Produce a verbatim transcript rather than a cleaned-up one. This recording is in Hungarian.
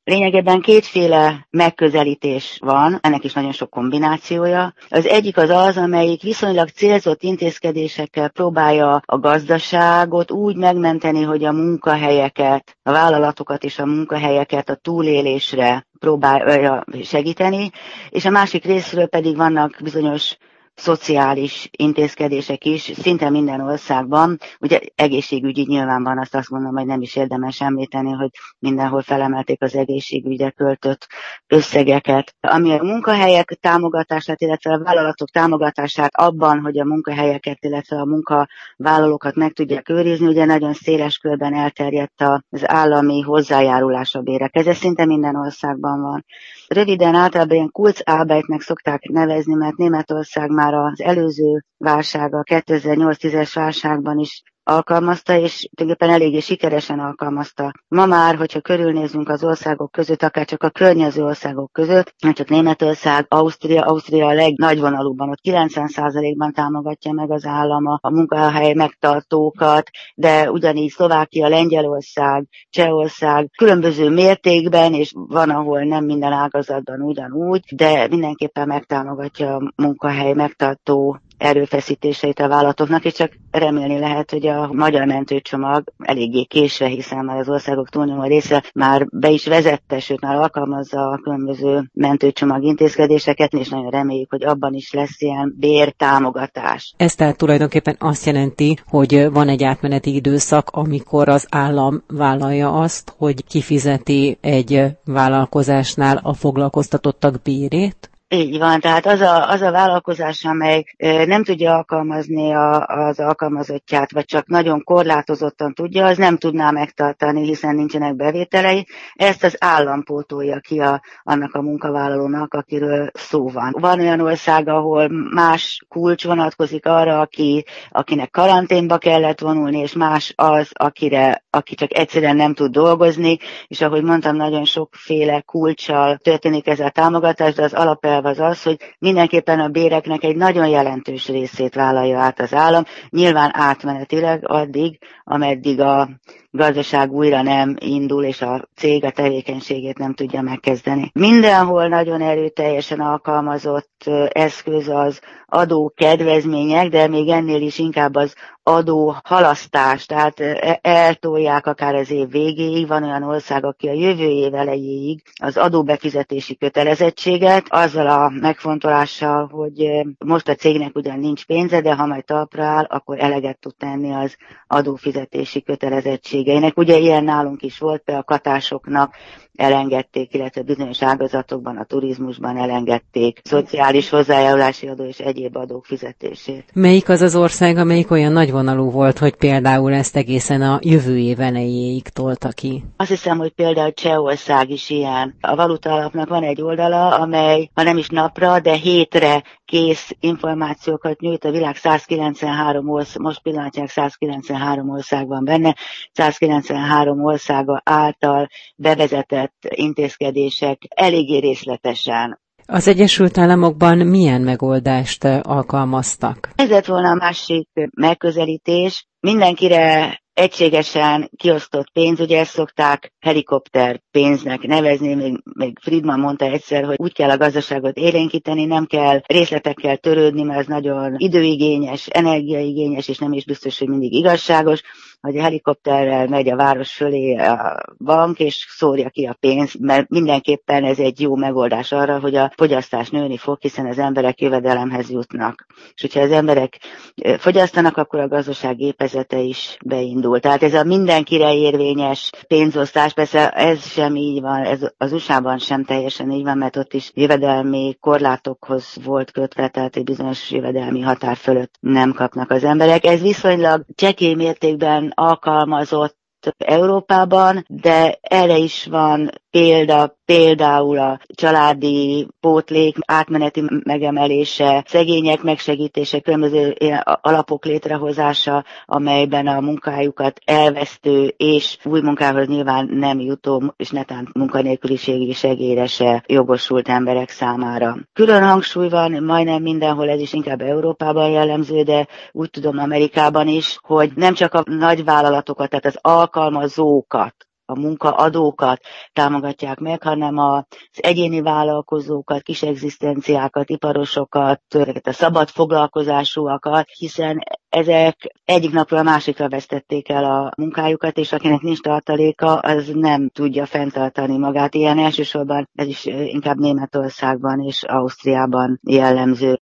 Lényegében kétféle megközelítés van, ennek is nagyon sok kombinációja. Az egyik az az, amelyik viszonylag célzott intézkedésekkel próbálja a gazdaságot úgy megmenteni, hogy a munkahelyeket, a vállalatokat és a munkahelyeket a túlélésre próbálja segíteni, és a másik részről pedig vannak bizonyos szociális intézkedések is, szinte minden országban. Ugye egészségügyi nyilván van, azt azt gondolom, hogy nem is érdemes említeni, hogy mindenhol felemelték az egészségügyre költött összegeket. Ami a munkahelyek támogatását, illetve a vállalatok támogatását abban, hogy a munkahelyeket, illetve a munkavállalókat meg tudják őrizni, ugye nagyon széles körben elterjedt az állami hozzájárulás a bérekhez. Ez szinte minden országban van. Röviden általában ilyen Kurzarbeitnek szokták nevezni, mert Németország már az előző válság, a kétezer-nyolc-tízes válságban is alkalmazta, és tulajdonképpen eléggé sikeresen alkalmazta. Ma már, hogyha körülnézünk az országok között, akár csak a környező országok között, nem csak Németország, Ausztria, Ausztria a legnagyvonalúbban, ott kilencven százalékban támogatja meg az állama a munkahely megtartókat, de ugyanígy Szlovákia, Lengyelország, Csehország különböző mértékben, és van, ahol nem minden ágazatban ugyanúgy, de mindenképpen megtámogatja a munkahely megtartó erőfeszítéseit a vállalatoknak, és csak remélni lehet, hogy a magyar mentőcsomag eléggé késve, hiszen már az országok túlnyomó része már be is vezette, sőt már alkalmazza a különböző mentőcsomag intézkedéseket, és nagyon reméljük, hogy abban is lesz ilyen bértámogatás. Ez tehát tulajdonképpen azt jelenti, hogy van egy átmeneti időszak, amikor az állam vállalja azt, hogy kifizeti egy vállalkozásnál a foglalkoztatottak bérét? Így van, tehát az a, az a vállalkozás, amely nem tudja alkalmazni a, az alkalmazottját, vagy csak nagyon korlátozottan tudja, az nem tudná megtartani, hiszen nincsenek bevételei. Ezt az állam pótolja ki a, annak a munkavállalónak, akiről szó van. Van olyan ország, ahol más kulcs vonatkozik arra, aki, akinek karanténba kellett vonulni, és más az, akire, aki csak egyszerűen nem tud dolgozni, és ahogy mondtam, nagyon sokféle kulccsal történik ez a támogatás, de az alapelv az az, hogy mindenképpen a béreknek egy nagyon jelentős részét vállalja át az állam, nyilván átmenetileg addig, ameddig a gazdaság újra nem indul, és a cég a tevékenységét nem tudja megkezdeni. Mindenhol nagyon erőteljesen alkalmazott eszköz az adó kedvezmények, de még ennél is inkább az adó halasztás, tehát eltolják akár az év végéig. Van olyan ország, aki a jövő év elejéig az adóbefizetési kötelezettséget, azzal a megfontolással, hogy most a cégnek ugyan nincs pénze, de ha majd talpra áll, akkor eleget tud tenni az adófizetési kötelezettségeinek. Ugye ilyen nálunk is volt, például a katásoknak elengedték, illetve bizonyos ágazatokban, a turizmusban elengedték szociális hozzájárulási adó és egyéb adók fizetését. Melyik az az ország, amelyik olyan nagyvonalú volt, hogy például ezt egészen a jövő év elejéig tolta ki? Azt hiszem, hogy például Csehország is ilyen. A Valuta Alapnak van egy oldala, amely, ha nem is napra, de hétre kész információkat nyújt a világ százkilencvenhárom ország, most pillanatnyilag százkilencvenhárom ország van benne, százkilencvenhárom országa által bevezetett intézkedések eléggé részletesen. Az Egyesült Államokban milyen megoldást alkalmaztak? Ez lett volna a másik megközelítés. Mindenkire egységesen kiosztott pénz, ugye ezt szokták helikopter pénznek nevezni, még, még Friedman mondta egyszer, hogy úgy kell a gazdaságot élénkíteni, nem kell részletekkel törődni, mert ez nagyon időigényes, energiaigényes, és nem is biztos, hogy mindig igazságos, hogy a helikopterrel megy a város fölé a bank, és szórja ki a pénzt, mert mindenképpen ez egy jó megoldás arra, hogy a fogyasztás nőni fog, hiszen az emberek jövedelemhez jutnak. És hogyha az emberek fogyasztanak, akkor a gazdaság gépezete is beindul. Tehát ez a mindenkire érvényes pénzosztás, persze ez sem így van, ez az u es á-ban sem teljesen így van, mert ott is jövedelmi korlátokhoz volt kötve, tehát egy bizonyos jövedelmi határ fölött nem kapnak az emberek. Ez viszonylag csekély mértékben alkalmazott Európában, de erre is van példa, például a családi pótlék átmeneti megemelése, szegények megsegítése, különböző alapok létrehozása, amelyben a munkájukat elvesztő és új munkához nyilván nem jutó, és netán munkanélküliségi segélyre se jogosult emberek számára. Külön hangsúly van majdnem mindenhol, ez is inkább Európában jellemző, de úgy tudom Amerikában is, hogy nem csak a nagyvállalatokat, tehát az alkalmazókat, a munkaadókat támogatják meg, hanem az egyéni vállalkozókat, kis egzisztenciákat, iparosokat, ezeket a szabad foglalkozásúakat, hiszen ezek egyik napról a másikra vesztették el a munkájukat, és akinek nincs tartaléka, az nem tudja fenntartani magát. Ilyen elsősorban ez is inkább Németországban és Ausztriában jellemző.